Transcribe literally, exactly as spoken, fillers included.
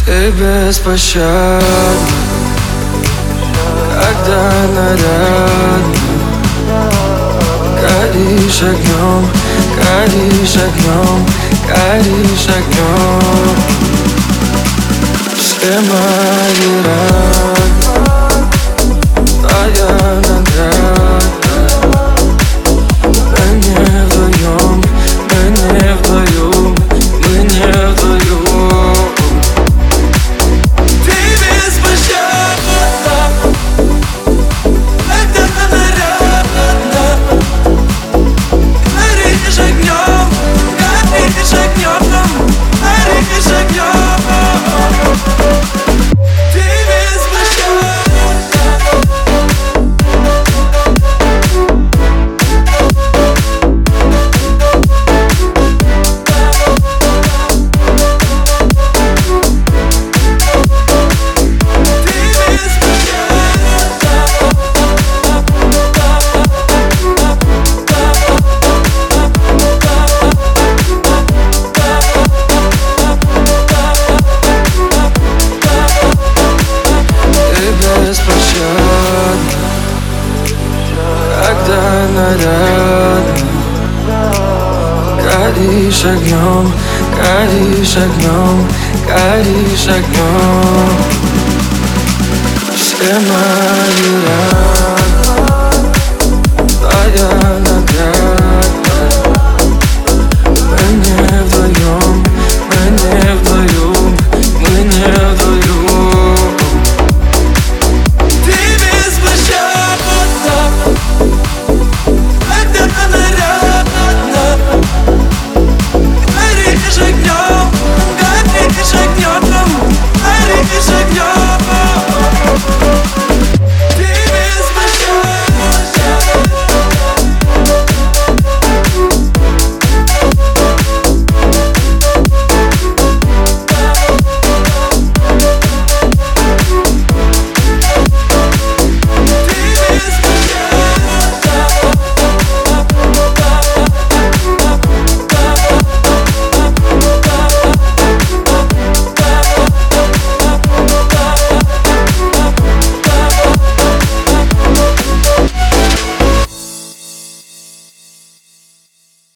Ты беспощадна, когда нарядна. Горишь огнем, горишь огнем, горишь огнем. Все мои раны, твоя награда. Мы не вдвоем, мы не вдвоем, мы не вдвоем. Ты беспощадна, когда нарядна. Горишь огнем, горишь огнем, горишь огнем. Ты беспощадна. Когда нарядна, горишь огнем, горишь огнем, горишь огнем. Все мои раны, твоя награда. Мы не вдвоем, мы не вдвоем, мы не вдвоем. Ты беспощадна, когда нарядна. Горишь огнем, горишь огнем, горишь огнем.